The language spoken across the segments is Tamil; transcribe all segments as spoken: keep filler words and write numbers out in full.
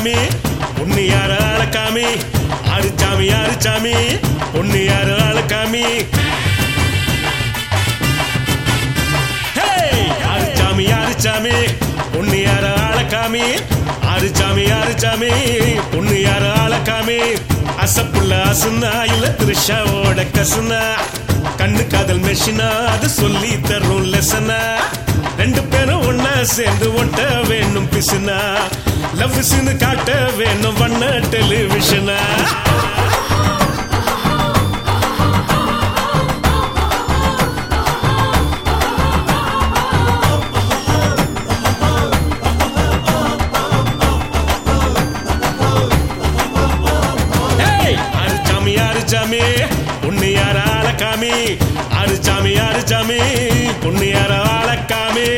சாமி பொண்ணு யாரு ஆளக்காமி ஆறு சாமி ஆறு சாமி பொண்ணு யாரு ஆளக்காமி ஆறு சாமி ஆறு சாமி பொண்ணு யாரு ஆளக்காமி ஆறு சாமி ஆறு சாமி பொண்ணு யாரு ஆளக்காமி அசப்புள்ள அசுனா இல்ல திருஷாவோட கசுனா கண்ணு காதல் மெஷினா அது சொல்லி தரும் லெசனா ரெண்டு பேரும் ஒன்னா சேர்ந்து ஒட்ட வேணும் பிசுனா லவ் சின்னு காட்ட வேணும் வண்ண டெலிவிஷனா சாமி பொண்ணு யார ஆளக்காமி ஆறு சாமி ஆறு சாமி பொண்ணு யார ஆளக்காமி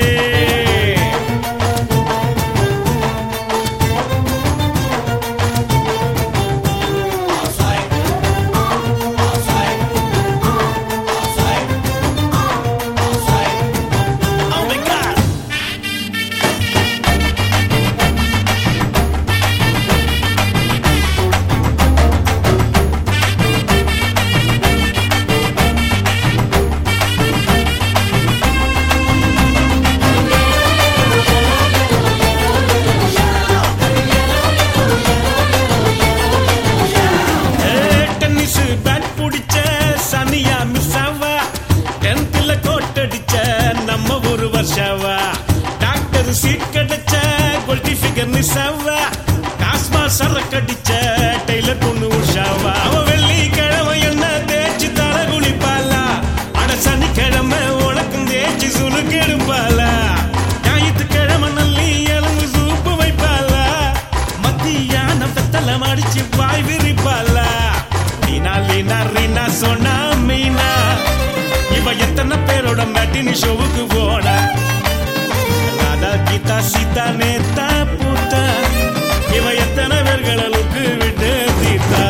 நம்ம ஒரு வருஷாவா டாக்டர் சீட் கிடைச்ச கோல்டி ஃபிகர் நிசாவா காஸ்மா சரக்கடிச்ச டெய்லர் பொண்ணு உஷாவா அவ வெள்ளி கிழமை என்ன தேய்ச்சி தலை குளிப்பாளா அட சனிக்கிழமை உனக்கும் தேய்ச்சி சுருக்கு எடுப்பாளா ஞாயிற்றுக்கிழமை நல்லி எலும்பு சூப்பு வைப்பாளா மத்தியான வெத்தலை மடிச்சு வாய் விரிப்பாளா லீனா லீனா ரீனா சொன்னா மீனா இவ எத்தனை பேரோட மேட்டினி ஷோவுக்கு போனா ராதா கீதா சீதா நேத்தா பூத்தா இவ எத்தனை பேர்களுக்கு விட்டு தீத்தா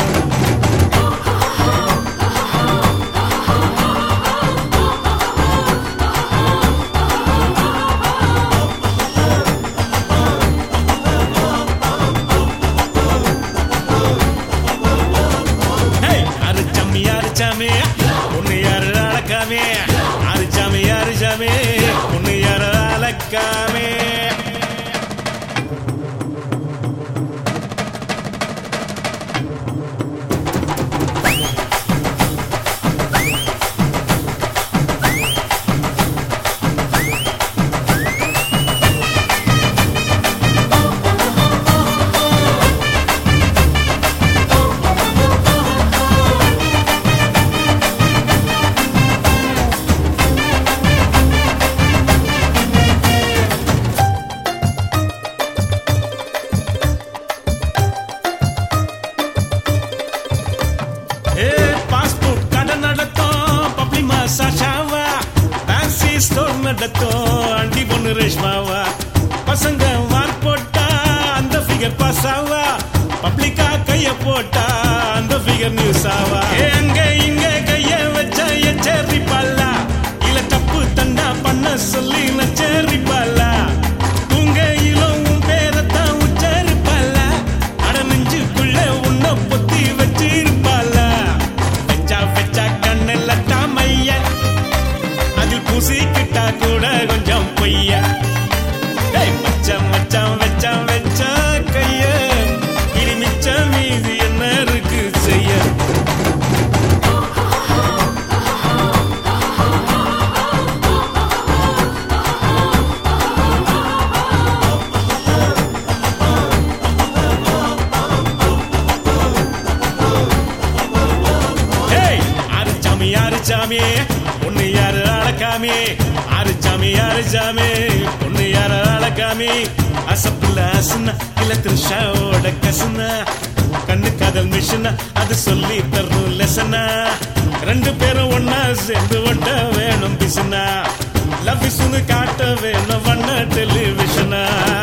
அரு சாமி அரு சாமி பொண்ணு யாரு ஆளக்காமி ஆறு சாமி ஆறு சாமி பொண்ணு யாரு ஆளக்காமி அண்டி பொண்ணு ரேஷ்மாவா பசங்க வார் போட்டா அந்த ஃபிகர் பாஸ் ஆவா பப்ளிக்கா கைய போட்டா அந்த ஃபிகர் நியூஸ் ஆவா அங்க இங்க கைய வச்சா எச்சரிப்பாளா இல்ல தப்பு தண்டா பண்ண சொல்லி நச்சரிப்பாளா தூங்கையிலும் உன் பேரத்தான் உச்சரிப்பாளா அட நெஞ்சுக்குள்ள உன்ன பொத்தி வச்சிருப்பாளா வெச்சா வெச்சா கண்ணெல்ல தாமைய அதில் பூசிக்கிட்டா கூட கொஞ்சம் பொய்யா மச்சம் மச்சம் வச்சம் வச்சா கைய இனி மிச்சம் மீது என்ன இருக்கு செய்ய ஆறு சாமி ஆறு சாமி பொண்ணு யாரு ஆளக்காமி ஆறு சாமி ஆறு சாமி பொண்ணு யாரு ஆளக்காமி அசப்புள்ள அசுனா இல்ல திருஷாவோட கசுனா கண்ணு காதல் மிஷினா அது சொல்லி தரும் லெசனா ரெண்டு பேரும் ஒன்னா சேர்ந்து ஒட்ட வேணும் பிசுனா லவ் சுன்னு காட்ட வேணும் வண்ண டெலிவிஷனா